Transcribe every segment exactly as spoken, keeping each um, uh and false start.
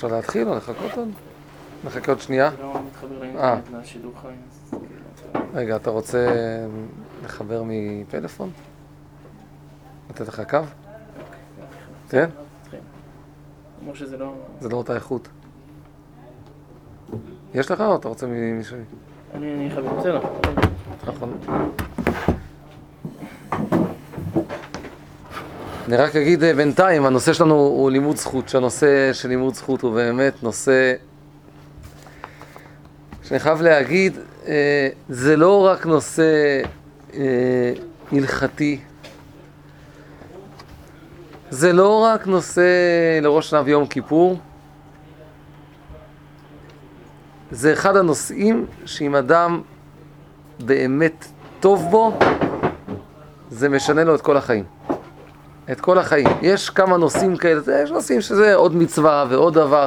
אפשר להתחיל או לחכות עוד? נחכה עוד שנייה? זה לא מתחבר לאינטרנט לשידור חי, אז כאילו... רגע, אתה רוצה לחבר מפלאפון? לתת לך קו? כן? אמרו שזה לא... זה לא אותה איכות. יש לך או אתה רוצה ממישהו? אני אחבר, בסדר. נכון. אני רק אגיד בינתיים, הנושא שלנו הוא לימוד זכות, שהנושא של לימוד זכות הוא באמת נושא שאני חייב להגיד, זה לא רק נושא הלכתי, זה לא רק נושא לראש שנה ויום כיפור, זה אחד הנושאים שאם אדם באמת טוב בו, זה משנה לו את כל החיים. את כל החיים. יש כמה נושאים כאלה, יש נושאים שזה עוד מצווה ועוד דבר.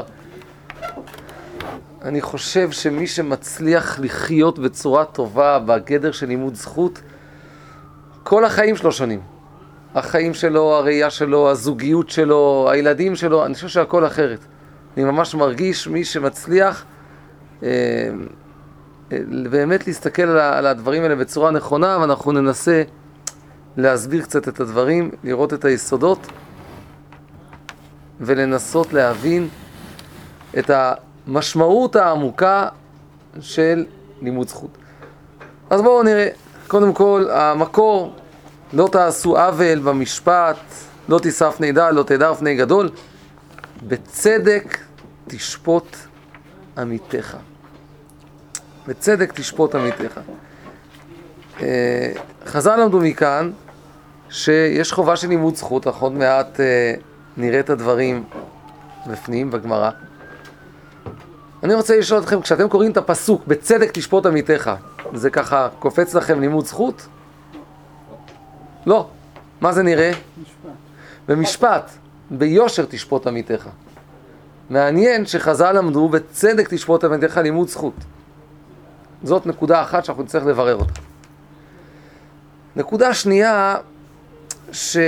אני חושב שמי שמצליח לחיות בצורה טובה בגדר של לימוד זכות, כל החיים שלו שונים. החיים שלו, הראייה שלו, הזוגיות שלו, הילדים שלו, אני חושב שהכל אחרת. אני ממש מרגיש מי שמצליח אה, אה, באמת להסתכל על, על הדברים האלה בצורה נכונה, ואנחנו ננסה להסביר קצת את הדברים, לראות את היסודות ולנסות להבין את המשמעות העמוקה של לימוד זכות. אז בואו נראה, קודם כל המקור, לא תעשו עוול במשפט, לא תישא פני דל, לא תדר פני גדול, בצדק תשפוט עמיתך. בצדק תשפוט עמיתך. חז"ל למדו מכאן שיש חובה של לימוד זכות, אנחנו עוד מעט אה, נראה את הדברים בפנים בגמרא. אני רוצה לשאול אתכם, כשאתם קוראים את הפסוק בצדק תשפוט עמיתך, זה ככה קופץ לכם לימוד זכות? לא. מה זה נראה? משפט. במשפט, ביושר תשפוט עמיתך. מעניין שחז"ל למדו בצדק תשפוט עמיתך לימוד זכות. זאת נקודה אחת שאנחנו נצטרך לברר אותה. נקודה שנייה, שאתה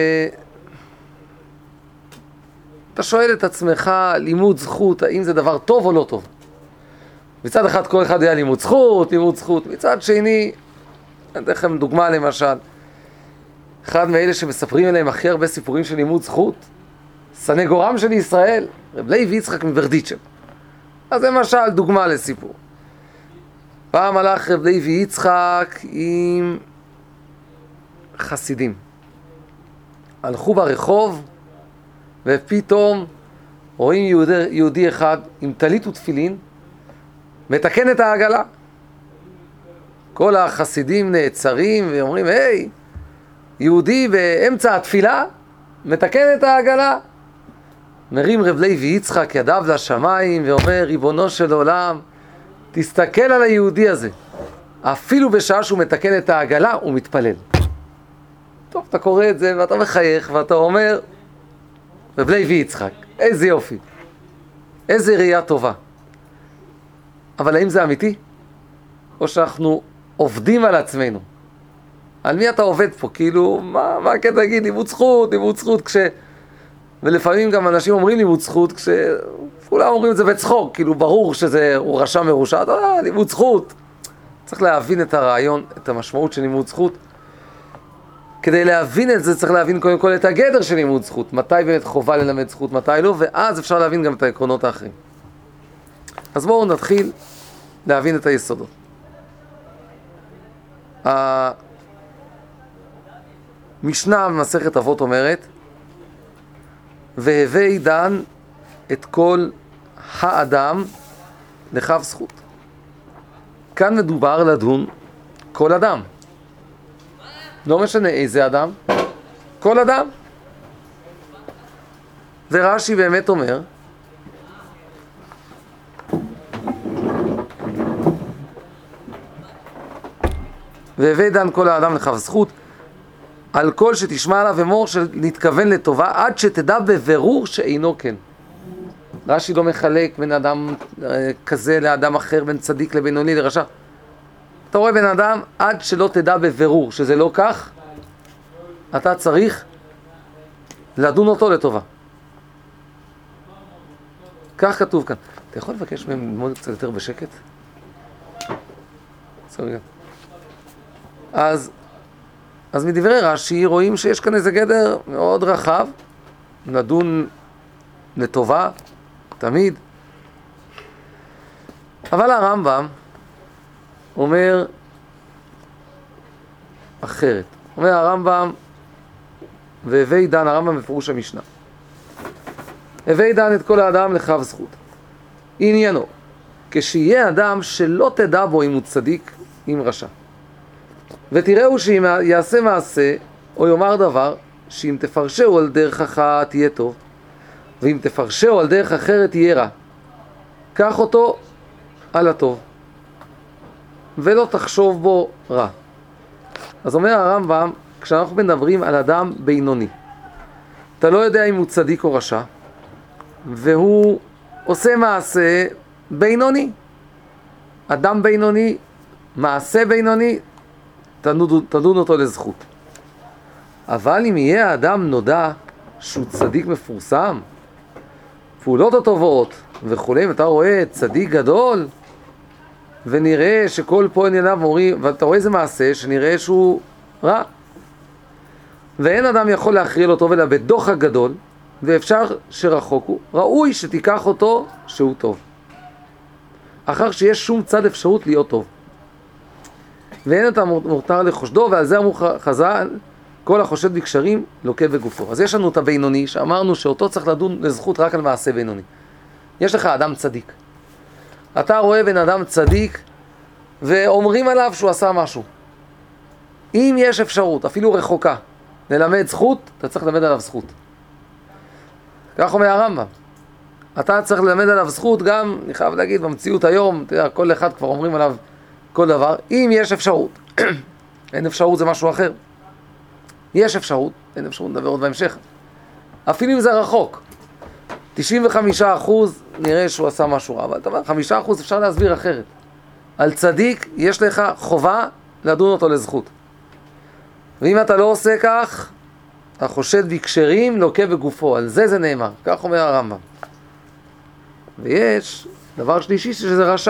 שואל את עצמך, לימוד זכות, האם זה דבר טוב או לא טוב? מצד אחד כל אחד היה לימוד זכות, לימוד זכות. מצד שני, אני אתן לכם דוגמה למשל, אחד מאלה שמספרים עליהם הכי הרבה סיפורים של לימוד זכות, סנגורם של ישראל, רב לוי יצחק מברדיצ'ב. אז זה למשל דוגמה לסיפור. פעם הלך רב לוי יצחק עם חסידים. הלכו ברחוב ופתאום רואים יהודי, יהודי אחד עם טלית ותפילין מתקן את העגלה. כל החסידים נעצרים ואומרים, היי, יהודי באמצע התפילה מתקן את העגלה. מרים רב לוי יצחק ידיו לשמיים ואומר, ריבונו של עולם, תסתכל על היהודי הזה. אפילו בשעה שהוא מתקן את העגלה הוא מתפלל. טוב, אתה קורא את זה ואתה מחייך ואתה אומר, רב לוי יצחק, איזה יופי, איזה ראייה טובה. אבל האם זה אמיתי? או שאנחנו עובדים על עצמנו? על מי אתה עובד פה? כאילו, מה, מה כן תגיד? לימוד זכות, לימוד זכות, כש... ולפעמים גם אנשים אומרים לימוד זכות, כשכולם אומרים את זה בצחוק, כאילו ברור שזה הוא רשע מרושע, אה, לימוד זכות. צריך להבין את הרעיון, את המשמעות של לימוד זכות. כדי להבין את זה צריך להבין קודם כל את הגדר של לימוד זכות, מתי באמת חובה ללמד זכות, מתי לא, ואז אפשר להבין גם את העקרונות האחרים. אז בואו נתחיל להבין את היסודות. המשנה במסכת אבות אומרת, והווי דן את כל האדם לכף זכות. כאן מדובר לדון כל אדם. לא משנה איזה אדם, כל אדם. ורש"י באמת אומר, והווי דן כל האדם לכף זכות, על כל שתשמע עליו אמור שנתכוון לטובה, עד שתדע בבירור שאינו כן. רש"י לא מחלק בין אדם כזה לאדם אחר, בין צדיק לבינוני לרשע. אתה רואה בן אדם, עד שלא תדע בבירור שזה לא כך, אתה צריך לדון אותו לטובה. כך כתוב כאן. אתה יכול לבקש מהם ללמוד קצת יותר בשקט? רגע. אז, אז מדברי רש"י רואים שיש כאן איזה גדר מאוד רחב, נדון לטובה, תמיד. אבל הרמב"ם אומר אחרת. אומר הרמב"ם, והווי דן, הרמב"ם בפירוש המשנה. הווי דן את כל האדם לכף זכות. עניינו, כשיהיה אדם שלא תדע בו אם הוא צדיק, אם רשע. ותראו שאם יעשה מעשה, או יאמר דבר, שאם תפרשהו על דרך אחת תהיה טוב, ואם תפרשהו על דרך אחרת תהיה רע. קח אותו על הטוב, ולא תחשוב בו רע. אז אומר הרמב"ם, כשאנחנו מדברים על אדם בינוני, אתה לא יודע אם הוא צדיק או רשע, והוא עושה מעשה בינוני. אדם בינוני, מעשה בינוני, תדון, תדון אותו לזכות. אבל אם יהיה האדם נודע שהוא צדיק מפורסם, פעולות הטובות וכו', אם אתה רואה צדיק גדול, ונראה שכל פה ענייניו מורים, ואתה רואה איזה מעשה שנראה שהוא רע, ואין אדם יכול להכריע לו טוב אלא בדוח הגדול, ואפשר שרחוק הוא, ראוי שתיקח אותו שהוא טוב, אחר שיש שום צד אפשרות להיות טוב, ואין אתה מותר לחושדו, ועל זה אמרו חז"ל, כל החושד בקשרים לוקה בגופו. אז יש לנו את הבינוני, שאמרנו שאותו צריך לדון לזכות רק על מעשה בינוני. יש לך אדם צדיק, אתה רואה בן אדם צדיק ואומרים עליו שהוא עשה משהו, אם יש אפשרות, אפילו רחוקה, ללמד זכות, אתה צריך ללמד עליו זכות. כך אומר הרמב"ם, אתה צריך ללמד עליו זכות. גם, אני חייב להגיד, במציאות היום, אתה יודע, כל אחד כבר אומרים עליו כל דבר, אם יש אפשרות. אין אפשרות, זה משהו אחר. יש אפשרות, אין אפשרות, נדבר עוד בהמשך. אפילו אם זה רחוק, תשעים וחמישה אחוז נראה שהוא עשה משהו רע, אבל אתה אומר, חמישה אחוז אפשר להסביר אחרת. על צדיק יש לך חובה לדון אותו לזכות. ואם אתה לא עושה כך, החושד בקשרים לוקה בגופו. על זה זה נאמר, כך אומר הרמב"ם. ויש דבר שלישי שזה רשע.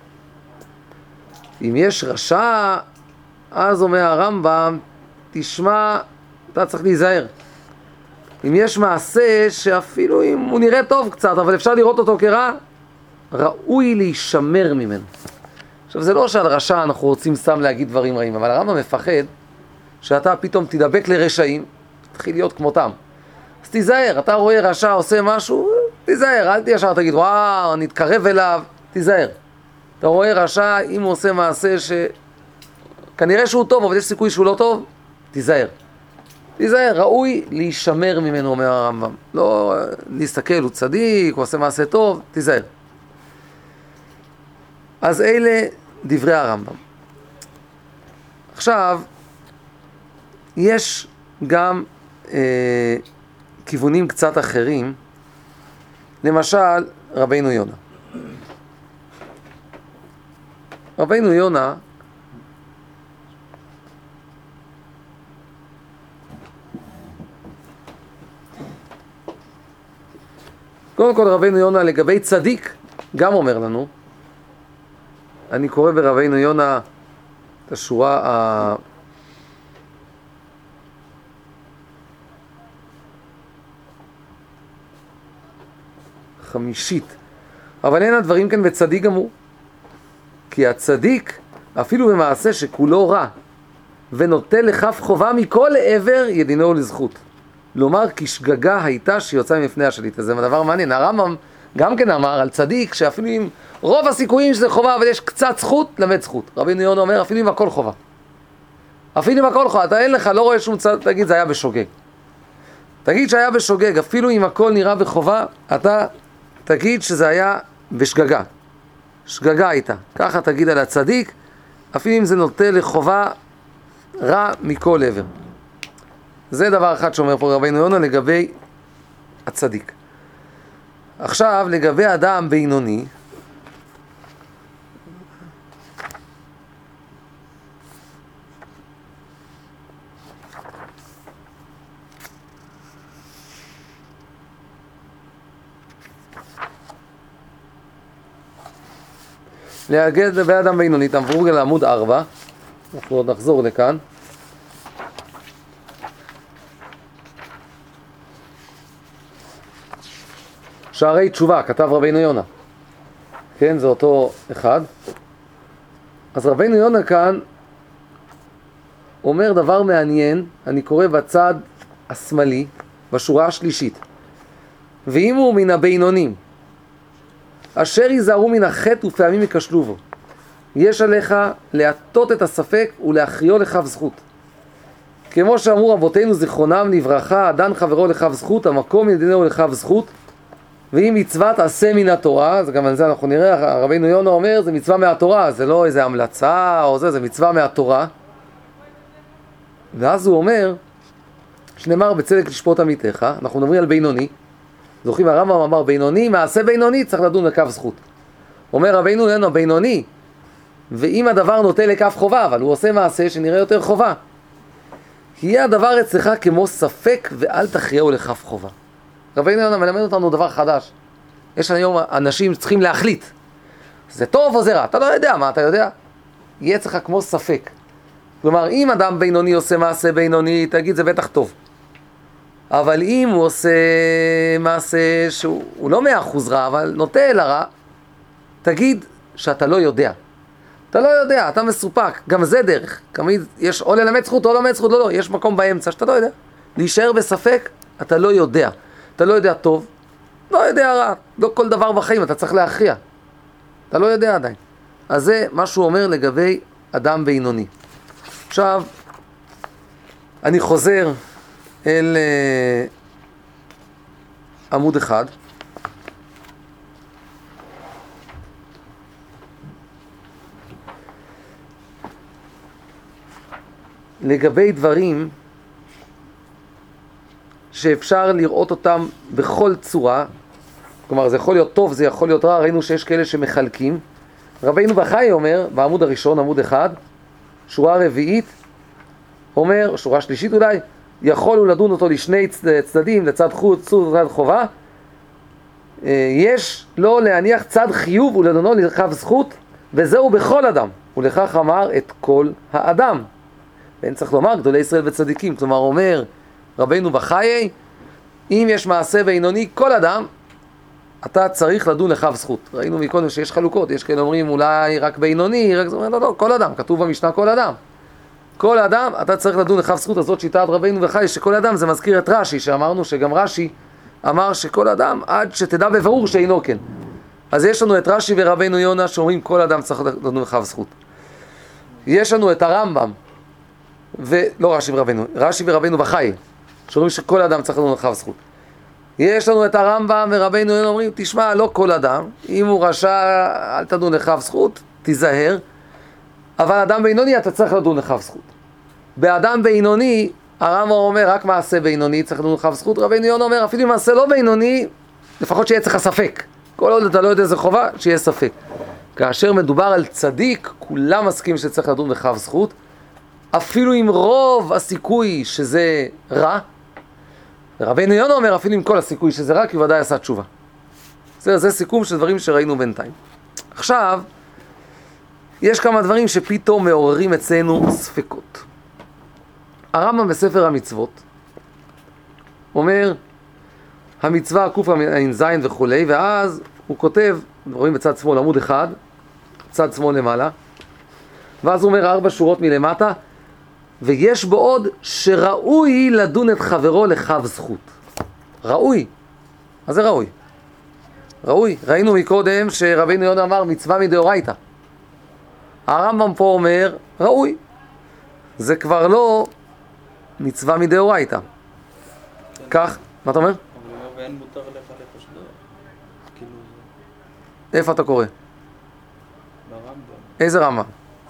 אם יש רשע, אז אומר הרמב"ם, תשמע, אתה צריך להיזהר. אם יש מעשה שאפילו אם הוא נראה טוב קצת, אבל אפשר לראות אותו כרע, ראוי להישמר ממנו. עכשיו, זה לא שעל רשע אנחנו רוצים סתם להגיד דברים רעים, אבל הרמב"ם מפחד שאתה פתאום תדבק לרשעים, תתחיל להיות כמותם. אז תיזהר, אתה רואה רשע עושה משהו, תיזהר, אל תישר תגיד, וואו, נתקרב אליו, תיזהר. אתה רואה רשע, אם הוא עושה מעשה שכנראה שהוא טוב, אבל יש סיכוי שהוא לא טוב, תיזהר. תיזהר, ראוי להישמר ממנו, אומר הרמב"ם. לא להסתכל, הוא צדיק, הוא עושה מעשה טוב, תיזהר. אז אלה דברי הרמב"ם. עכשיו, יש גם אה, כיוונים קצת אחרים, למשל רבינו יונה. רבינו יונה קודם כל רבינו יונה לגבי צדיק גם אומר לנו, אני קורא ברבינו יונה את השורה ה... חמישית. אבל אין הדברים כאן בצדיק גמור. כי הצדיק, אפילו במעשה שכולו רע, ונוטה לכף חובה מכל עבר, ידינו לזכות. לומר, כי שגגה הייתה שיוצאה מפני השליט. אז זה דבר מעניין. הרמב"ם גם כן אמר על צדיק, שאפילו עם רוב הסיכויים שזה חובה, אבל יש קצת זכות, למד זכות. רבינו יונה אומר, אפילו עם הכל חובה. אפילו עם הכל חובה. אתה אין לך, לא רואה שום צד, תגיד, זה היה בשוגג. תגיד שהיה בשוגג, אפילו אם הכל נראה בחובה, אתה תגיד שזה היה בשגגה. שגגה הייתה. ככה תגיד על הצדיק, אפילו אם זה נוטה לחובה רע מכל עבר. זה דבר אחד שאומר פה רבינו יונה לגבי הצדיק. עכשיו, לגבי אדם בינוני, להגד באדם בינוני, תעברו רגע לעמוד ארבע, אנחנו עוד נחזור לכאן. שערי תשובה, כתב רבינו יונה. כן, זה אותו אחד. אז רבינו יונה כאן אומר דבר מעניין, אני קורא בצד השמאלי, בשורה השלישית. ואם הוא מן הבינונים, אשר ייזהרו מן החטא ופעמים יקשלו בו. יש עליך להטות את הספק ולהכריעו לכף זכות. כמו שאמרו רבותינו זיכרונם לברכה, דן חברו לכף זכות, המקום ידינהו לכף זכות, ואם מצוות עשה מן התורה, אז גם על זה אנחנו נראה, רבינו יונה אומר, זה מצווה מהתורה, זה לא איזה המלצה או זה, זה מצווה מהתורה. ואז הוא אומר, שנאמר בצדק לשפוט עמיתך, אנחנו מדברים על בינוני, זוכרים הרמב"ם אמר בינוני, מעשה בינוני צריך לדון לכף זכות. אומר רבינו יונה בינוני, ואם הדבר נוטה לכף חובה, אבל הוא עושה מעשה שנראה יותר חובה, יהיה הדבר אצלך כמו ספק ואל תכריעו לכף חובה. רבינו יונה מלמד אותנו דבר חדש. יש היום אנשים צריכים להחליט, זה טוב או זה רע, אתה לא יודע מה אתה יודע, יהיה אצלך כמו ספק. כלומר, אם אדם בינוני עושה מעשה בינוני, תגיד זה בטח טוב. אבל אם הוא עושה מעשה שהוא לא מאה אחוז רע, אבל נוטה אל הרע, תגיד שאתה לא יודע. אתה לא יודע, אתה מסופק, גם זה דרך. תמיד יש או ללמד זכות או לא ללמד זכות, לא, לא, יש מקום באמצע שאתה לא יודע. להישאר בספק, אתה לא יודע. אתה לא יודע טוב, לא יודע רע. לא כל דבר בחיים, אתה צריך להכריע. אתה לא יודע עדיין. אז זה מה שהוא אומר לגבי אדם בינוני. עכשיו, אני חוזר אל uh, עמוד אחד. לגבי דברים שאפשר לראות אותם בכל צורה, כלומר זה יכול להיות טוב, זה יכול להיות רע, ראינו שיש כאלה שמחלקים. רבינו בחיי אומר, בעמוד הראשון, עמוד אחד, שורה רביעית, אומר, שורה שלישית אולי, יכולו לדון אותו לשני צדדים, לצד חוץ, לצד חובה. יש לו להניח צד חיוב ולדונו לכף זכות, וזהו בכל אדם. ולכך אמר את כל האדם. ואין צריך לומר גדולי ישראל וצדיקים. כלומר אומר רבינו בחיי, אם יש מעשה בינוני, כל אדם, אתה צריך לדון לכף זכות. ראינו מקודם שיש חלוקות, יש כאלה אומרים אולי רק בינוני, רק... לא, לא, כל אדם, כתוב במשנה כל אדם. כל אדם, אתה צריך לדון לכף זכות. הזאת שיטת רבינו בחיי, שכל אדם זה מזכיר את רש"י, שאמרנו שגם רש"י אמר שכל אדם עד שתדע בברור שאינו כן. אז יש לנו את רש"י ורבינו יונה שאומרים כל אדם צריך לדון לכף זכות. יש לנו את הרמב"ם, ולא רש"י ורבינו, רש"י ורבינו בחיי, שאומרים שכל אדם צריך לדון לכף זכות. יש לנו את הרמב"ם ורבינו יונה אומרים, תשמע, לא כל אדם, אם הוא רשע אל תדון לכף זכות, תיזהר, אבל אדם בינוני אתה צריך לדון לכף זכות. באדם בינוני, הרמב"ם אומר רק מעשה בינוני צריך לדון לכף זכות, רבינו יונה אומר אפילו אם מעשה לא בינוני, לפחות שיהיה צריך ספק. כל עוד אתה לא יודע איזה חובה, שיהיה ספק. כאשר מדובר על צדיק, כולם מסכים שצריך לדון לכף זכות, אפילו עם רוב הסיכוי שזה רע, רבינו יונה אומר אפילו עם כל הסיכוי שזה רע, כי ודאי עשה תשובה. זה, זה סיכום של דברים שראינו בינתיים. עכשיו, יש כמה דברים שפתאום מעוררים אצלנו ספקות. הרמב"ם בספר המצוות אומר, המצווה הקוף ע"ז וכו', ואז הוא כותב, רואים בצד שמאל, עמוד אחד, צד שמאל למעלה, ואז הוא אומר ארבע שורות מלמטה, ויש בו עוד שראוי לדון את חברו לכף זכות. ראוי. מה זה ראוי? ראוי. ראינו מקודם שרבינו יונה אמר מצווה מדאורייתא. הרמב"ם פה אומר ראוי. זה כבר לא מצווה מדאורייתא. כך, מה אתה אומר? אבל ואין מותר לך לחשדו. כאילו... איפה אתה קורא? ברמב"ם. איזה רמב"ם?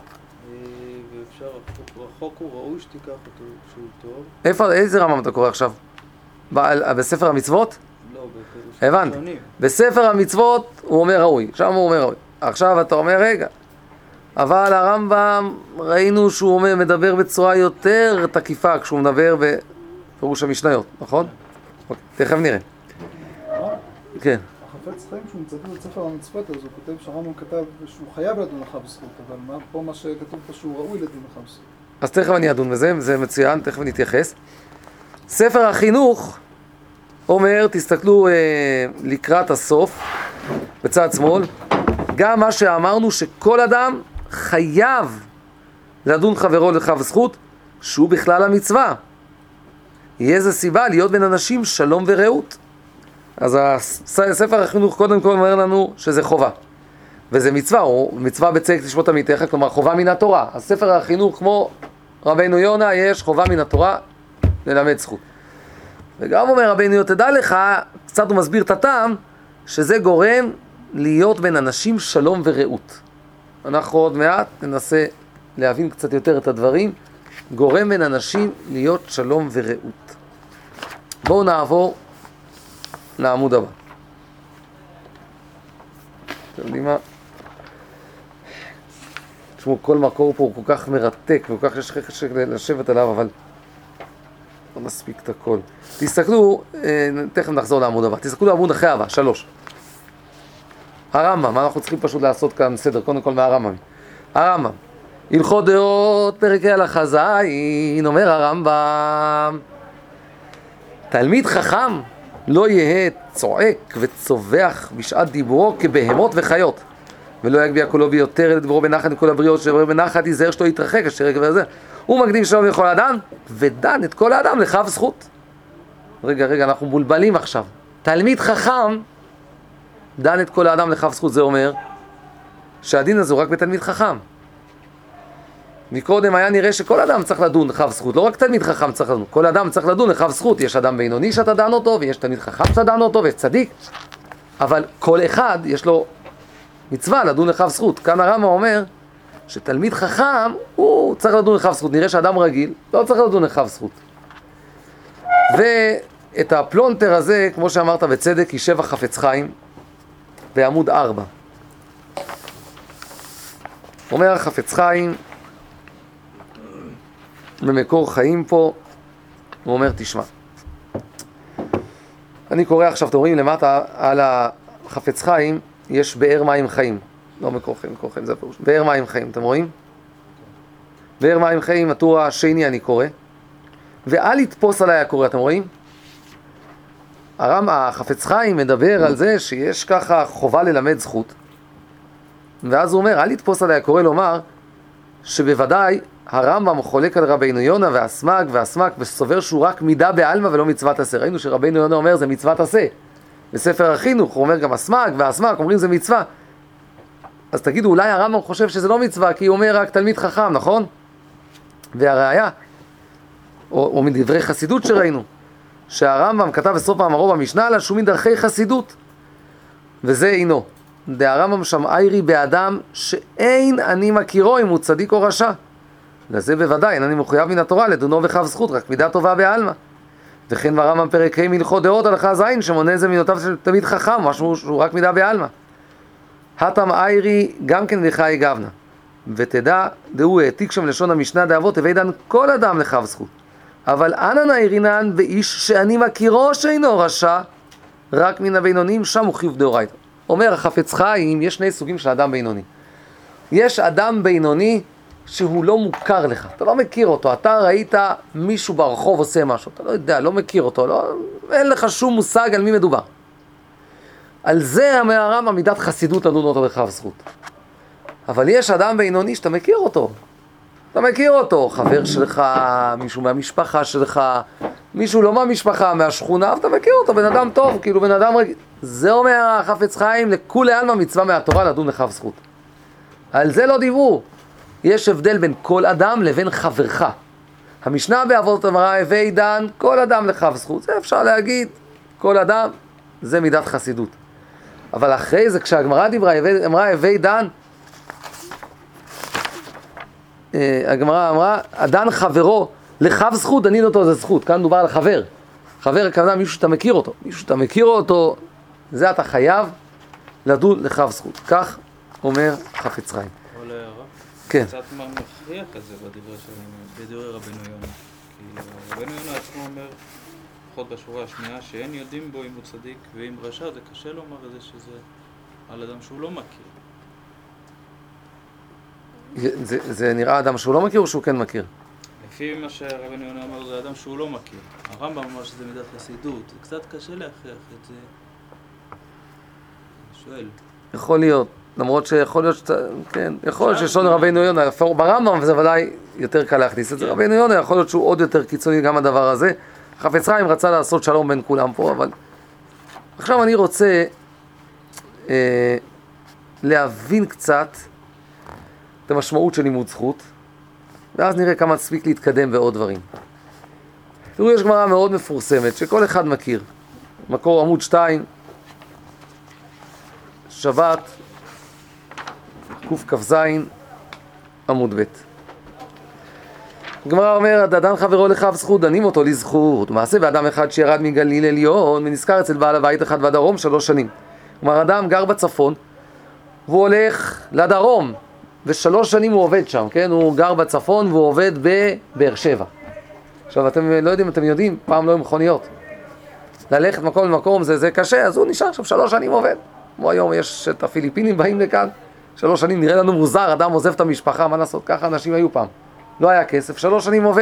ואפשר, החוק הוא ראוי שתיקח אותו שהוא טוב. איפה, איזה רמב"ם אתה קורא עכשיו? בספר המצוות? לא, בפירוש. הבנת. בספר המצוות הוא אומר ראוי, שם הוא אומר ראוי. עכשיו אתה אומר רגע, אבל הרמב"ם ראינו שהוא אומר, מדבר בצורה יותר תקיפה כשהוא מדבר בפירוש המשניות, נכון? אוקיי, תכף נראה. כן. החפץ חיים, כשהוא מצטט את ספר המצוות, אז הוא כותב שהרמב"ם כתב שהוא חייב לדון לך בזכות, אבל מה, פה מה שכתוב פה שהוא ראוי לדון לך בזכות. אז תכף אני אדון בזה, זה מצוין, תכף נתייחס. ספר החינוך אומר, תסתכלו אה, לקראת הסוף, בצד שמאל, גם מה שאמרנו שכל אדם חייב לדון חברו לכף זכות, שהוא בכלל המצווה. יהיה זה סיבה להיות בין אנשים שלום ורעות. אז ספר החינוך קודם כל אומר לנו שזה חובה. וזה מצווה, או מצווה בצדק תשפוט עמיתך, כלומר חובה מן התורה. אז ספר החינוך כמו רבינו יונה, יש חובה מן התורה ללמד זכות. וגם אומר רבינו יונה, תדע לך, קצת הוא מסביר את הטעם, שזה גורם להיות בין אנשים שלום ורעות. אנחנו עוד מעט ננסה להבין קצת יותר את הדברים. גורם בין אנשים להיות שלום ורעות. בואו נעבור לעמוד הבא. אתם יודעים מה? תשמעו, כל מקור פה הוא כל כך מרתק, וכל כך יש חשק לשבת עליו, אבל לא נספיק את הכל. תסתכלו, תכף נחזור לעמוד הבא. תסתכלו לעמוד אחרי הבא, שלוש. הרמב"ם, אנחנו צריכים פשוט לעשות כאן סדר, קודם כל מהרמב"ם. הרמב"ם, הלכות דעות, פרק הלכה זין, אומר הרמב"ם, תלמיד חכם לא יהיה צועק וצובח בשעת דיבורו כבהמות וחיות, ולא יגביה קולו ביותר לדברו בנחת מכל הבריות, שדברו בנחת ייזהר שלא יתרחק, אשר יקבל זה. הוא מקדים שלום לכל אדם, ודן את כל האדם לכף זכות. רגע, רגע, אנחנו מולבלים עכשיו. תלמיד חכם דן את כל האדם לכף זכות, זה אומר שהדין הזה הוא רק בתלמיד חכם. מקודם היה נראה שכל אדם צריך לדון לכף זכות, לא רק תלמיד חכם צריך לדון, כל אדם צריך לדון לכף זכות. יש אדם בינוני שאתה דן אותו, ויש תלמיד חכם שאתה דן אותו, ויש צדיק, אבל כל אחד יש לו מצווה לדון לכף זכות. כאן הרמב"ם אומר שתלמיד חכם הוא צריך לדון לכף זכות. נראה שאדם רגיל לא צריך לדון לכף זכות. ואת הפלונטר הזה, כמו שאמרת בצדק, יישב החפץ חיים בעמוד ארבע. אומר החפץ חיים במקור חיים פה, הוא אומר, תשמע, אני קורא עכשיו, אתם רואים למטה על החפץ חיים יש באר מים חיים, לא מקור חיים, מקור חיים זה הפירוש, באר מים חיים, אתם רואים? באר מים חיים, הטור השני אני קורא, ואל יתפוס עליי הקורא, אתם רואים? הרם, החפץ חיים מדבר על זה שיש ככה חובה ללמד זכות, ואז הוא אומר, אל יתפוס עליי הקורא לומר שבוודאי הרמב"ם חולק על רבינו יונה והסמ"ג והסמ"ג וסובר שהוא רק מידה בעלמא ולא מצוות עשה. ראינו שרבינו יונה אומר זה מצוות עשה. בספר החינוך הוא אומר גם הסמ"ג והסמ"ג אומרים זה מצווה. אז תגידו, אולי הרמב"ם חושב שזה לא מצווה כי הוא אומר רק תלמיד חכם, נכון? והראיה, או, או מדברי חסידות שראינו, שהרמב"ם כתב בסוף מאמרו במשנה על שום מדרכי חסידות. וזה אינו. דהרמב"ם שם איירי באדם שאין אני מכירו אם הוא צדיק או רשע. לזה בוודאי, אין אני מחויב מן התורה לדונו וכף זכות, רק מידה טובה בעלמא. וכן ברמב"ם פרק ה' הלכות דעות הלכה זין, שמונה זה מילותיו של תלמיד חכם, משהו שהוא רק מידה בעלמא. התם איירי גם כן וחי גבנה. ותדע, דהו העתיק שם לשון המשנה דאבות, הווי דן כל אדם לכף זכות. אבל אנא נאירינן באיש שאני מכירו שאינו רשע, רק מן הבינונים שם הוא חיוב דאורייתא. אומר החפץ חיים, יש שני סוגים של אדם בינוני. יש אדם בינוני שהוא לא מוכר לך, אתה לא מכיר אותו, אתה ראית מישהו ברחוב עושה משהו, אתה לא יודע, לא מכיר אותו, לא, אין לך שום מושג על מי מדובר. על זה הרמב"ם מידת חסידות לדון אותו לכף זכות. אבל יש אדם בינוני שאתה מכיר אותו, אתה מכיר אותו, חבר שלך, מישהו מהמשפחה שלך, מישהו לא מהמשפחה, מהשכונה, אתה מכיר אותו, בן אדם טוב, כאילו בן אדם רגיל. זה אומר החפץ חיים, לכולי עלמא מצווה מהתורה לדון לכף זכות. על זה לא דיברו. יש הבדל בין כל אדם לבין חברך. המשנה באבות אמרה, הווי דן כל אדם לכף זכות. זה אפשר להגיד, כל אדם, זה מידת חסידות. אבל אחרי זה, כשהגמרא דיברה, אמרה, הווי דן, הגמרא אמרה, הדן חברו לכף זכות, דנין אותו זה זכות. כאן דובר על חבר. חבר הכוונה מישהו שאתה מכיר אותו. מישהו שאתה מכיר אותו, זה אתה חייב לדון לכף זכות. כך אומר חפץ חיים. כל הערה? כן. קצת מה מכריח את זה בדברי שלנו, בדברי רבנו יונה. כי רבנו יונה עצמו אומר לפחות בשורה השנייה, שאין יודעים בו אם הוא צדיק ואם רשע, זה קשה לומר את זה שזה על אדם שהוא לא מכיר. זה, זה נראה אדם שהוא לא מכיר או שהוא כן מכיר? לפי מה שהרבן יונה אמר, זה אדם שהוא לא מכיר. הרמב"ם אמר שזה מידת חסידות. זה קצת קשה להכריח את זה. אני שואל. יכול להיות, למרות שיכול להיות שאתה, כן, יכול להיות שיש לנו רבינו יונה, ברמב"ם וזה ודאי יותר קל להכניס את זה. רבינו יונה יכול להיות שהוא עוד יותר קיצוני גם הדבר הזה. חפץ חיים רצה לעשות שלום בין כולם פה, אבל עכשיו אני רוצה אה, להבין קצת את המשמעות של לימוד זכות, ואז נראה כמה תספיק להתקדם בעוד דברים. תראו, יש גמרא מאוד מפורסמת שכל אחד מכיר. מקור עמוד שתיים, שבת, קכ"ז, עמוד ב'. הגמרא אומרת, אדם חברו לכף זכות, דנים אותו לזכות. מעשה באדם אחד שירד מגליל עליון ונזכר אצל בעל הבית אחד בדרום שלוש שנים. כלומר, אדם גר בצפון והוא הולך לדרום, ושלוש שנים הוא עובד שם, כן? הוא גר בצפון והוא עובד בבאר שבע. עכשיו, אתם לא יודעים, אתם יודעים, פעם לא היו מכוניות. ללכת מקום למקום זה, זה קשה, אז הוא נשאר עכשיו שלוש שנים עובד. כמו היום יש את הפיליפינים באים לכאן, שלוש שנים נראה לנו מוזר, אדם עוזב את המשפחה, מה לעשות? ככה אנשים היו פעם. לא היה כסף, שלוש שנים עובד.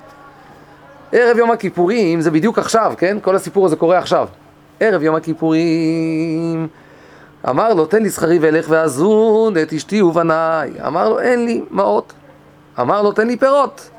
ערב יום הכיפורים, זה בדיוק עכשיו, כן? כל הסיפור הזה קורה עכשיו. ערב יום הכיפורים, אמר לו, תן לי שכרי ואלך ואזון את אשתי ובניי. אמר לו, אין לי מעות. אמר לו, תן לי פירות.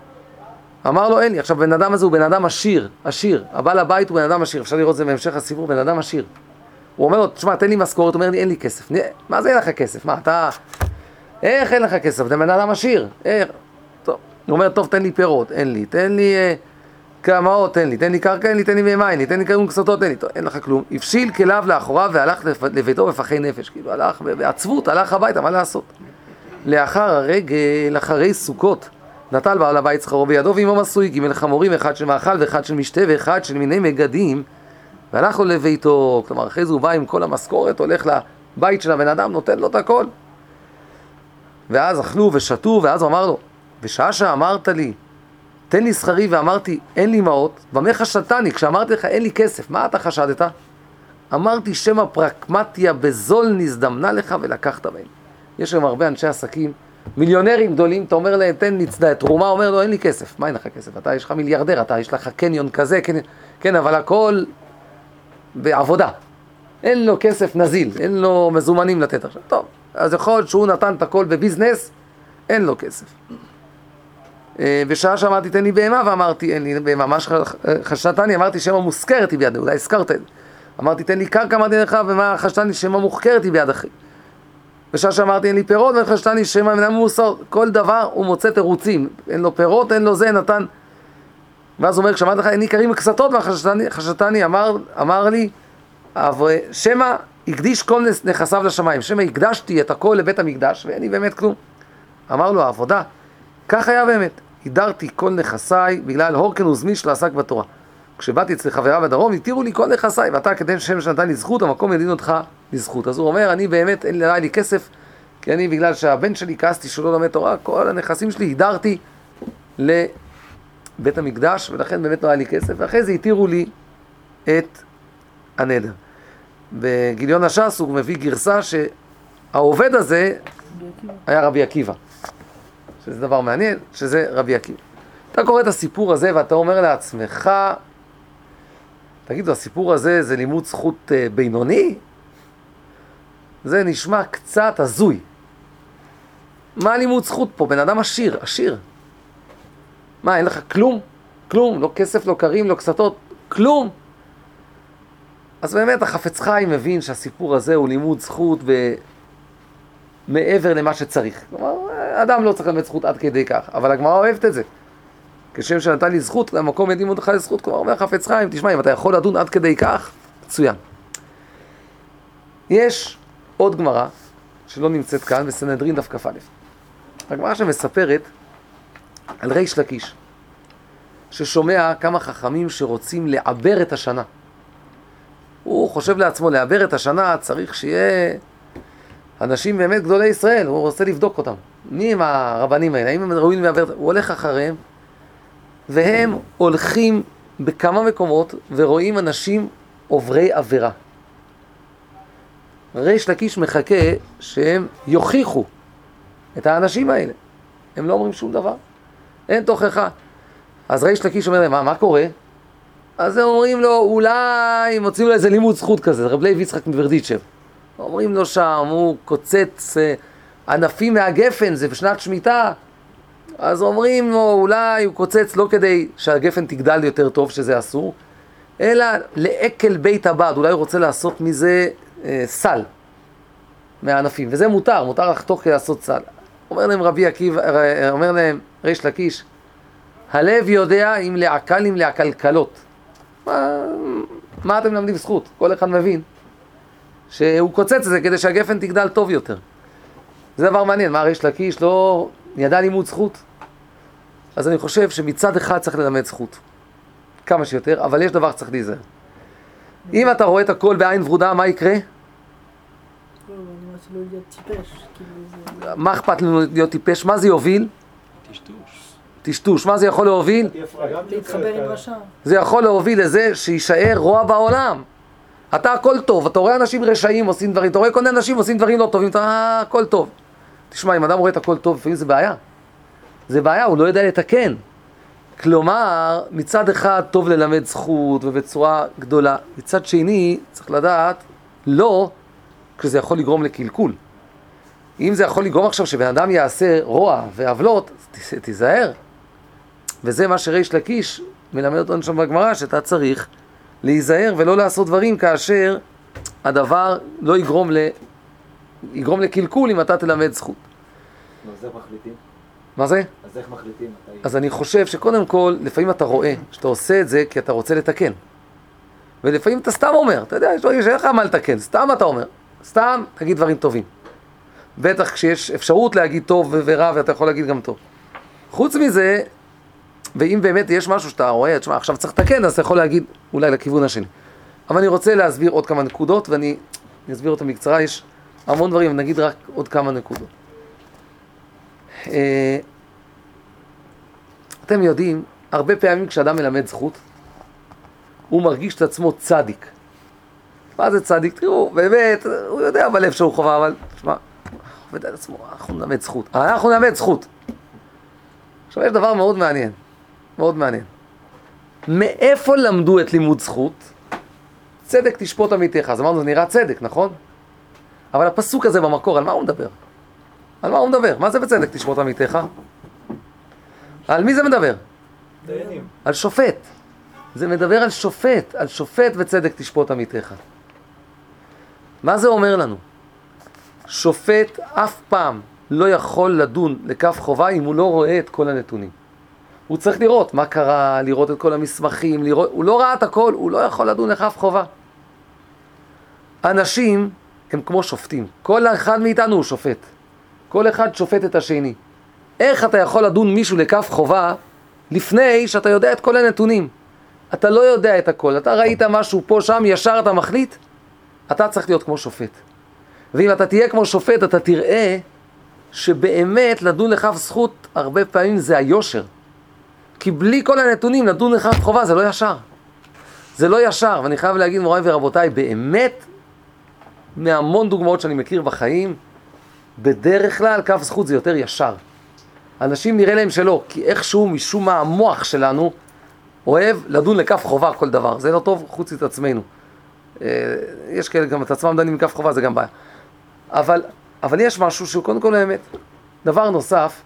אמר לו, אין לי. עכשיו, בן אדם הזה הוא בן אדם עשיר, עשיר. הבעל הבית הוא בן אדם עשיר. אפשר לראות זה בהמשך הסיפור, בן אדם עשיר. הוא אומר לו, תשמע, תן לי משכורת. הוא אומר לי, אין לי כסף. מה זה אין לך כסף? מה, אתה... איך אין לך כסף? אתה בן אדם עשיר. איך? טוב. הוא אומר, טוב, תן לי פירות. אין לי. תן לי אה, כמאות, תן לי. תן לי קרקע, אין לי. תן לי מימי, אין לי. תן לי כרום כסותות, אין לי. טוב, אין לך כלום. הפשיל כליו לאחוריו והלך לביתו בפחי נפש. כאילו, הלך בעצבות, הלך הביתה, מה לעשות? לאחר הרגל, אחרי סוכות, נטל בעל הבית שכרו בידו ועמו מסוי, גימל חמורים, אחד של מאכל ואחד של משתה ואחד של מיני מגדים, והלך לו לביתו. כלומר, אחרי זה הוא בא עם כל המשכורת, הולך לבית של הבן אדם, נותן לו את הכל. ואז אכלו ושתו, ואז הוא אמר לו, בשעה שאמרת לי, תן לי שכרי, ואמרתי, אין לי מעות, במה חשדתני? כשאמרתי לך, אין לי כסף, מה אתה חשדת? אמרתי, שם הפרקמטיה בזול נזדמנה לך ולקחת בהם. יש שם הרבה אנשי עסקים, מיליונרים גדולים, אתה אומר להם, תן לי צדקה, תרומה, אומר לו, אין לי כסף. מה אין לך כסף? אתה יש לך מיליארדר, אתה יש לך קניון כזה, קניון... כן, אבל הכל בעבודה. אין לו כסף נזיל, אין לו מזומנים לתת עכשיו. טוב, אז יכול להיות שהוא נתן את הכל בביזנס, אין לו כסף. בשעה שאמרתי, תן לי בהמה, ואמרתי, אין לי בהמה. מה שחשדתני, אמרתי, שמה מוזכרת היא ביד, אולי הזכרת את זה. אמרתי, תן לי קרקע, אמרתי לך, ומה חשדתני, שמה מוחכרת היא ביד אחי. בשעה שאמרתי, אין לי פירות, וחשדתני, שמה מנהל מוסר. כל דבר הוא מוצא תירוצים. אין לו פירות, אין לו זה, נתן. ואז הוא אומר, כשאמרתי לך, אין לי קרים וקסתות, וחשדתני, אמר, אמר לי, שמה הקדיש כל נכסיו לשמיים. שמה הקדשתי את הכל לבית המקדש, ואין לי באמת כלום. אמר לו, העבודה, כך היה באמת. הידרתי כל נכסיי בגלל הורקן וזמין של העסק בתורה. כשבאתי אצל חברה בדרום, התירו לי כל נכסיי, ואתה כדי שם שנתן לי זכות, המקום ידין אותך לזכות. אז הוא אומר, אני באמת, אין לי, לי כסף, כי אני בגלל שהבן שלי כעסתי שלא לומד תורה, כל הנכסים שלי הידרתי לבית המקדש, ולכן באמת לא היה לי כסף, ואחרי זה התירו לי את הנדר. בגיליון הש"ס הוא מביא גרסה שהעובד הזה היה רבי עקיבא. שזה דבר מעניין, שזה רבי עקיבא. אתה קורא את הסיפור הזה ואתה אומר לעצמך, תגידו, הסיפור הזה זה לימוד זכות uh, בינוני? זה נשמע קצת הזוי. מה לימוד זכות פה? בן אדם עשיר, עשיר. מה, אין לך כלום? כלום, לא כסף, לא קרים, לא קסתות, כלום. אז באמת החפץ חיים מבין שהסיפור הזה הוא לימוד זכות ב... מעבר למה שצריך. כלומר, אדם לא צריך ללמד זכות עד כדי כך, אבל הגמרא אוהבת את זה. כשם שנתן לי זכות, למקום ידעים אותך לזכות, כלומר, אומר חפץ חיים, תשמע, אם אתה יכול לדון עד כדי כך, מצוין. יש עוד גמרא, שלא נמצאת כאן, בסנהדרין דף כ"א. הגמרא שמספרת על ריש לקיש, ששומע כמה חכמים שרוצים לעבר את השנה. הוא חושב לעצמו, לעבר את השנה צריך שיהיה אנשים באמת גדולי ישראל, הוא רוצה לבדוק אותם. מי הם הרבנים האלה? האם הם ראויים לעבר? הוא הולך אחריהם, והם הולכים בכמה מקומות ורואים אנשים עוברי עבירה. ריש לקיש מחכה שהם יוכיחו את האנשים האלה. הם לא אומרים שום דבר. אין תוכחה. אז ריש לקיש אומר להם, מה, מה קורה? אז הם אומרים לו, אולי מוצאים לו איזה לימוד זכות כזה, רב לוי יצחק מברדיצ'ב. אומרים לו שם, הוא קוצץ אה, ענפים מהגפן, זה בשנת שמיטה. אז אומרים לו, אולי הוא קוצץ לא כדי שהגפן תגדל יותר טוב, שזה אסור, אלא לאקל בית הבד, אולי הוא רוצה לעשות מזה אה, סל מהענפים, וזה מותר, מותר לחתוך כדי לעשות סל. אומר להם רבי עקיבא, אומר להם ריש לקיש, הלב יודע אם לעקל אם לעקלקלות. מה, מה אתם למדים זכות? כל אחד מבין שהוא קוצץ את זה כדי שהגפן תגדל טוב יותר. זה דבר מעניין, מה ריש לקיש לא ידע לימוד זכות? אז אני חושב שמצד אחד צריך ללמד זכות, כמה שיותר, אבל יש דבר שצריך להיזהר. אם אתה רואה את הכל בעין ורודה, מה יקרה? מה אכפת לנו להיות טיפש? מה זה יוביל? טשטוש. טשטוש. מה זה יכול להוביל? להתחבר עם רשע. זה יכול להוביל לזה שישאר רוע בעולם. אתה הכל טוב, אתה רואה אנשים רשעים עושים דברים, אתה רואה כל מיני אנשים עושים דברים לא טובים, אתה אה, הכל טוב. תשמע, אם אדם רואה את הכל טוב, לפעמים זה בעיה. זה בעיה, הוא לא יודע לתקן. כלומר, מצד אחד טוב ללמד זכות ובצורה גדולה. מצד שני, צריך לדעת, לא, כשזה יכול לגרום לקלקול. אם זה יכול לגרום עכשיו שבן אדם יעשה רוע ועוולות, אז תיזהר. וזה מה שריש לקיש מלמד אותנו שם בגמרא, שאתה צריך להיזהר ולא לעשות דברים כאשר הדבר לא יגרום, ל... יגרום לקלקול אם אתה תלמד זכות. אז איך מחליטים? מה זה? אז איך מחליטים? אז אני חושב שקודם כל, לפעמים אתה רואה שאתה עושה את זה כי אתה רוצה לתקן. ולפעמים אתה סתם אומר, אתה יודע, יש דברים שאין לך מה לתקן, סתם אתה אומר. סתם תגיד דברים טובים. בטח כשיש אפשרות להגיד טוב ורע, ואתה יכול להגיד גם טוב. חוץ מזה, ואם באמת יש משהו שאתה רואה, תשמע, עכשיו צריך לתקן, אז אתה יכול להגיד אולי לכיוון השני. אבל אני רוצה להסביר עוד כמה נקודות, ואני אסביר אותם בקצרה. יש המון דברים, נגיד רק עוד כמה נקודות. אתם יודעים, הרבה פעמים כשאדם מלמד זכות, הוא מרגיש את עצמו צדיק. מה זה צדיק? תראו, באמת, הוא יודע בלב שהוא חובה, אבל תשמע, הוא עובד על עצמו, אנחנו נלמד זכות. אנחנו נלמד זכות. עכשיו, יש דבר מאוד מעניין, מאוד מעניין. מאיפה למדו את לימוד זכות? צדק תשפוט עמיתך. אז אמרנו, זה נראה צדק, נכון? אבל הפסוק הזה במקור, על מה הוא מדבר? על מה הוא מדבר? מה זה בצדק תשפוט עמיתך? על מי זה מדבר? דיינים. על שופט. זה מדבר על שופט, על שופט וצדק תשפוט עמיתך. מה זה אומר לנו? שופט אף פעם לא יכול לדון לכף חובה אם הוא לא רואה את כל הנתונים. הוא צריך לראות מה קרה, לראות את כל המסמכים, לראות, הוא לא ראה את הכל, הוא לא יכול לדון לכף חובה. אנשים הם כמו שופטים. כל אחד מאיתנו הוא שופט. כל אחד שופט את השני. איך אתה יכול לדון מישהו לכף חובה לפני שאתה יודע את כל הנתונים? אתה לא יודע את הכל. אתה ראית משהו פה, שם, ישר אתה מחליט? אתה צריך להיות כמו שופט. ואם אתה תהיה כמו שופט, אתה תראה שבאמת לדון לכף זכות הרבה פעמים זה היושר. כי בלי כל הנתונים לדון לכף חובה זה לא ישר. זה לא ישר, ואני חייב להגיד מוריי ורבותיי, באמת מהמון דוגמאות שאני מכיר בחיים, בדרך כלל כף זכות זה יותר ישר. אנשים נראה להם שלא, כי איכשהו משום מה המוח שלנו אוהב לדון לכף חובה כל דבר. זה לא טוב חוץ את עצמנו. יש כאלה גם את עצמם דנים מכף חובה, זה גם בעיה. אבל, אבל יש משהו שהוא קודם כל האמת. דבר נוסף,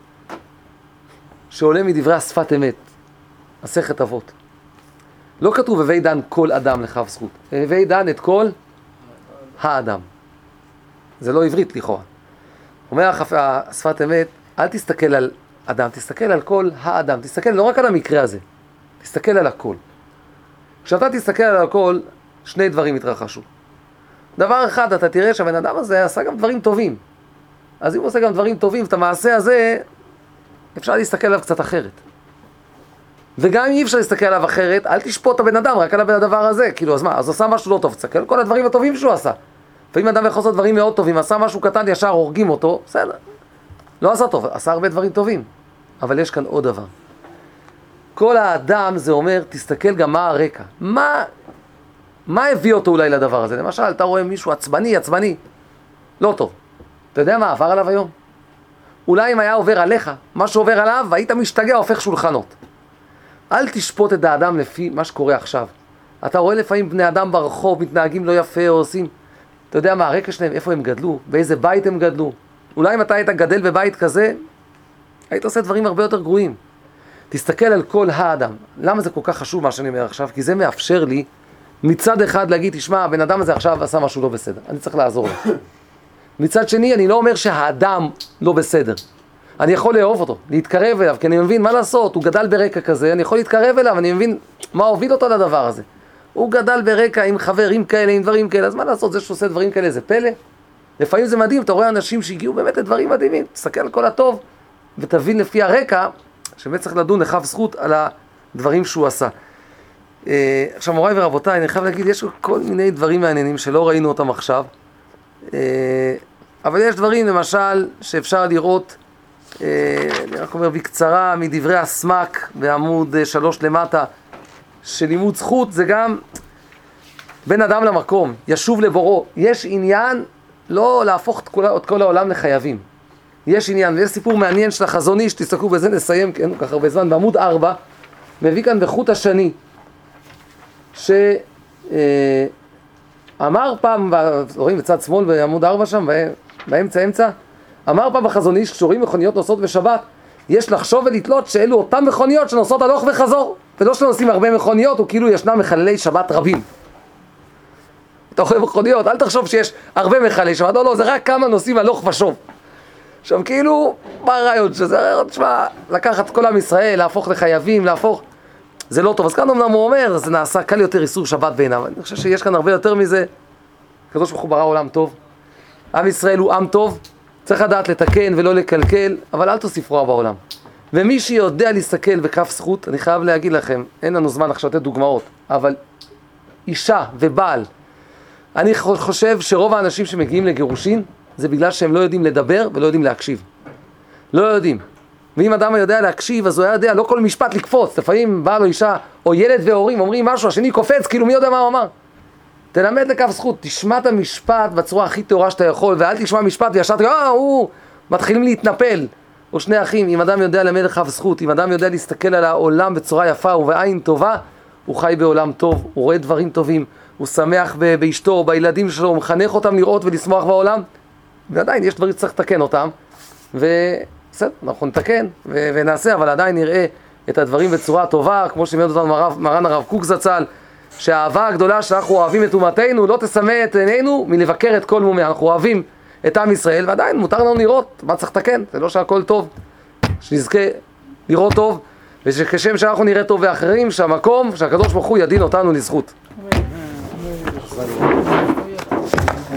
שעולה מדברי השפת אמת, מסכת אבות. לא כתוב הווי דן כל אדם לכף זכות. הווי דן את כל האדם. זה לא עברית לכאורה. אומר השפת אמת, אל תסתכל על אדם, תסתכל על כל האדם. תסתכל לא רק על המקרה הזה, תסתכל על הכל. כשאתה תסתכל על הכל, שני דברים יתרחשו. דבר אחד, אתה תראה שהבן אדם הזה עשה גם דברים טובים. אז אם הוא עושה גם דברים טובים, את המעשה הזה, אפשר להסתכל עליו קצת אחרת. וגם אם אי אפשר להסתכל עליו אחרת, אל תשפוט את הבן אדם רק על הדבר הזה. כאילו, אז מה? אז עושה משהו לא טוב, תסתכל על כל הדברים הטובים שהוא עשה. ואם אדם יכול לעשות דברים מאוד טובים, עשה משהו קטן, ישר הורגים אותו, בסדר. לא עשה טוב, עשה הרבה דברים טובים. אבל יש כאן עוד דבר. כל האדם זה אומר, תסתכל גם מה הרקע. מה, מה הביא אותו אולי לדבר הזה? למשל, אתה רואה מישהו עצבני, עצבני. לא טוב. אתה יודע מה עבר עליו היום? אולי אם היה עובר עליך, מה שעובר עליו, והיית משתגע, הופך שולחנות. אל תשפוט את האדם לפי מה שקורה עכשיו. אתה רואה לפעמים בני אדם ברחוב, מתנהגים לא יפה או עושים. אתה יודע מה הרקע שלהם, איפה הם גדלו, באיזה בית הם גדלו. אולי אם אתה היית גדל בבית כזה, היית עושה דברים הרבה יותר גרועים. תסתכל על כל האדם. למה זה כל כך חשוב מה שאני אומר עכשיו? כי זה מאפשר לי מצד אחד להגיד, תשמע, הבן אדם הזה עכשיו עשה משהו לא בסדר. אני צריך לעזור לו. מצד שני, אני לא אומר שהאדם לא בסדר. אני יכול לאהוב אותו, להתקרב אליו, כי אני מבין מה לעשות, הוא גדל ברקע כזה, אני יכול להתקרב אליו, אני מבין מה הוביל אותו לדבר הזה. הוא גדל ברקע עם חברים כאלה, עם דברים כאלה, אז מה לעשות, זה שעושה דברים כאלה, זה פלא? לפעמים זה מדהים, אתה רואה אנשים שהגיעו באמת לדברים מדהימים, תסתכל על כל הטוב, ותבין לפי הרקע, שבאמת צריך לדון לכף זכות על הדברים שהוא עשה. עכשיו, מוריי ורבותיי, אני חייב להגיד, יש כל מיני דברים מעניינים שלא ראינו אותם עכשיו, אבל יש דברים, למשל, שאפשר לראות, אני רק אומר בקצרה, מדברי הסמק בעמוד שלוש למטה, שלימוד זכות זה גם בין אדם למקום, ישוב לבורו. יש עניין לא להפוך את כל, את כל העולם לחייבים. יש עניין, ויש סיפור מעניין של החזון איש, תסתכלו בזה נסיים, כי אין כל כך הרבה זמן, בעמוד ארבע, מביא כאן בחוט השני, שאמר פעם, רואים בצד שמאל בעמוד ארבע שם, באמצע אמצע, אמר פעם בחזון איש, כשרואים מכוניות נוסעות בשבת, יש לחשוב ולתלות שאלו אותם מכוניות שנוסעות הלוך וחזור, ולא שנוסעים הרבה מכוניות, וכאילו ישנם מחללי שבת רבים. אתה רואה מכוניות, אל תחשוב שיש הרבה מחללי שבת, לא, לא, זה רק כמה נוסעים הלוך ושוב. עכשיו כאילו, מה הרעיון שזה? תשמע, לקחת כל עם ישראל, להפוך לחייבים, להפוך, זה לא טוב. אז כאן אמנם הוא אומר, זה נעשה קל יותר איסור שבת בעיניו. אני חושב שיש כאן הרבה יותר מזה. הקדוש ברוך הוא ברא עולם טוב. עם ישראל הוא עם טוב, צריך לדעת לתקן ולא לקלקל, אבל אל תוסיף רוע בעולם. ומי שיודע להסתכל בכף זכות, אני חייב להגיד לכם, אין לנו זמן עכשיו לתת דוגמאות, אבל אישה ובעל, אני חושב שרוב האנשים שמגיעים לגירושין, זה בגלל שהם לא יודעים לדבר ולא יודעים להקשיב. לא יודעים. ואם אדם יודע להקשיב, אז הוא יודע לא כל משפט לקפוץ. לפעמים בעל או אישה, או ילד והורים אומרים משהו, השני קופץ, כאילו מי יודע מה הוא אמר. תלמד לכף זכות, תשמע את המשפט בצורה הכי טהורה שאתה יכול, ואל תשמע משפט וישר תגיד, אה, הוא, מתחילים להתנפל. או שני אחים, אם אדם יודע ללמד לכף זכות, אם אדם יודע להסתכל על העולם בצורה יפה ובעין טובה, הוא חי בעולם טוב, הוא רואה דברים טובים, הוא שמח באשתו, בילדים שלו, הוא מחנך אותם לראות ולשמוח בעולם. ועדיין יש דברים שצריך לתקן אותם, ובסדר, אנחנו נתקן ו- ונעשה, אבל עדיין נראה את הדברים בצורה טובה, כמו שמלמד אותנו מרב, מרן הרב קוק זצ"ל, שהאהבה הגדולה שאנחנו אוהבים את אומתנו, לא תסמא את עינינו מלבקר את כל מומיה. אנחנו אוהבים את עם ישראל, ועדיין מותר לנו לראות מה צריך לתקן, זה לא שהכל טוב, שנזכה לראות טוב, ושכשם שאנחנו נראה טוב ואחרים, שהמקום, שהקדוש ברוך הוא ידין אותנו לזכות. אמן.